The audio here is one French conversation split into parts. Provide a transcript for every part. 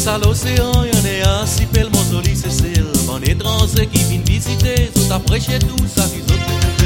à l'océan, y'en est assis, pel mon soli, c'est celle. Bon étranger qui vient visiter, tout après chez tout, ça qui sont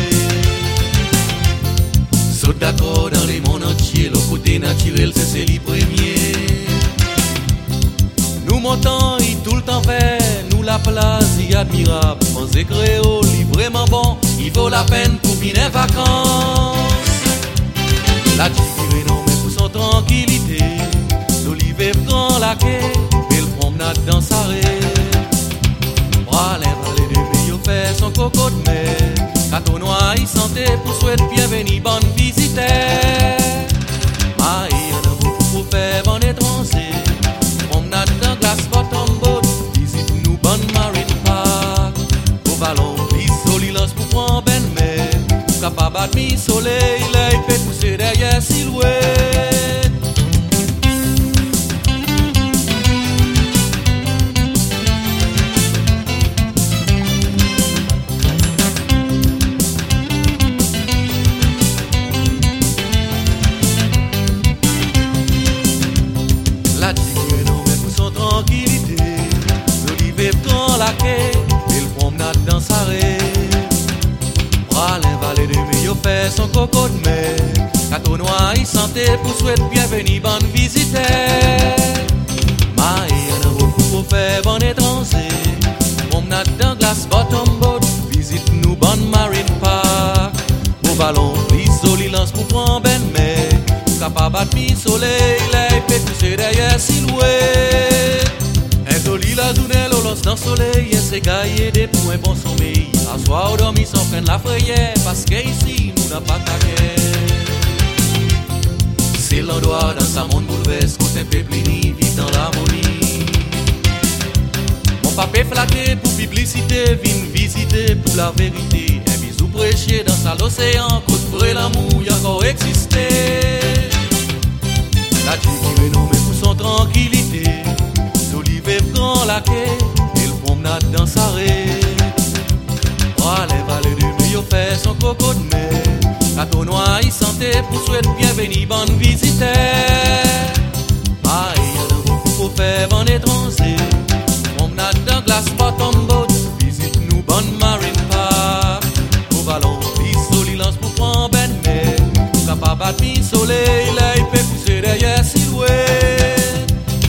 saute d'accord dans les mondes entiers, le côté naturel, c'est les premiers. Nous montons, il tout le temps vert, nous la place, il admirable. Français créole, il vraiment bon, il vaut la peine pour finir vacances. La tigre non mais pour son tranquillité, l'olive grand laqué, belle promenade dans sa rue. Bras les vallées de meilleur fait son coco de mer. Cato noir, il sentait pour souhaiter bienvenue, bonne visite. Maï, y'en a beaucoup pour faire bon étranger. Promenade dans glace, bottom boat, visite nous, bonne marine park. Au ballon, l'isolilance pour prendre ben mer. Capable de mi soleil, il peut pousser derrière silhouette. La tigre non mais pour son tranquillité, l'olive prend la quai, il promenade dans sa rue. Bras l'invalé de meilleur fait son coco de mer. Cato noir il sentait pour souhaiter bienvenue, bonne visite. Maï, y'en a beaucoup pour faire bon étranger. Promenade dans glace, bottom boat, visite nous, bonne marine park. Au ballon, l'isolilance pour prendre ben mer. Capable de mi soleil, il peut pousser derrière silhouette. Un joli la journée, l'olos dans le soleil, et c'est gaillé des points bon sommeil. À soir, au dormi sans prendre la frayère, parce qu'ici, nous n'avons pas ta guerre. C'est l'endroit dans sa monde bouleverse, côté un peu plini, vit dans l'harmonie. Mon papier flatté pour publicité, vine visiter pour la vérité. Un bisou prêché dans sa l'océan, côte vrai l'amour, y'a encore existé. La tigre non mais pour son tranquillité, l'olive prend la quai, et le promenade dans sa rue. Bras les vallées de meilleur fait son coco de mer. Cato noir il sentait pour souhaiter bienvenue, bonne visite. Maï, y'en a beaucoup pour faire bon étranger. Promenade dans glace, bottom boat, visite nous, bonne marine park. Au ballon, l'isolilance pour prendre ben mer. Capable de mi soleil, il peut pousser derrière silhouette.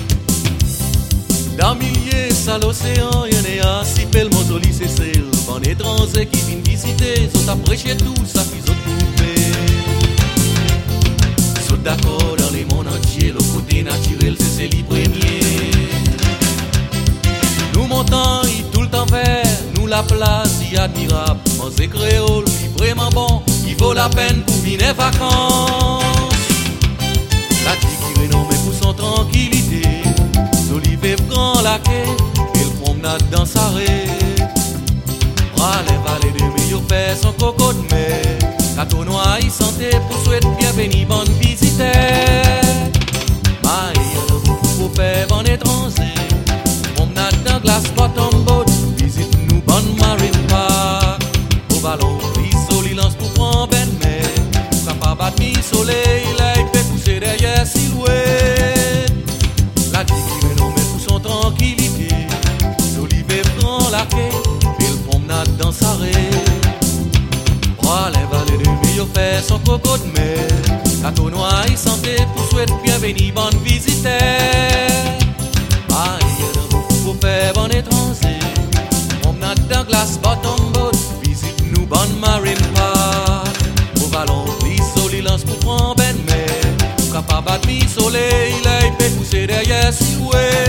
Dans milliers, ça l'océan, y'en est assis, pel mon joli, c'est celle. Bon étranger qui vient visiter, sont après chez tout, ça qui sont trouvés. Sont d'accord dans les mondes entiers, le côté naturel, c'est les premiers. Nous montons, il tout le temps vert, nous la place, il admirable. Manger créole, il vraiment bon, il vaut la peine pour venir vacances. La tigre non mais pour son tranquillité, l'olive prend la quai, et le promenade dans sa rue. Bras les vallées de meilleur fait son coco de mer. Cato noir il sentait pour souhaiter bienvenue, bonne visite. Maï, y'en a beaucoup pour faire bon étranger. Promenade dans glace, bottom boat, visite nous, bonne marine park. Au ballon, l'isolilance pour prendre ben mer. Capable de mi soleil, il peut pousser derrière silhouette. La tigre non mais pour son tranquillité, l'olive prend la quai, dans sa rue. Bras les vallées de meilleur fait son coco de mer. Cato noir il sentait pour souhaiter bienvenue, bonne visite. Maï, y'en a beaucoup pour faire bon étranger. Promenade dans glace, bottom boat, visite nous, bonne marine park. Au ballon, l'isolilance pour prendre ben mer. Capable de mi soleil, il peut pousser derrière silhouette.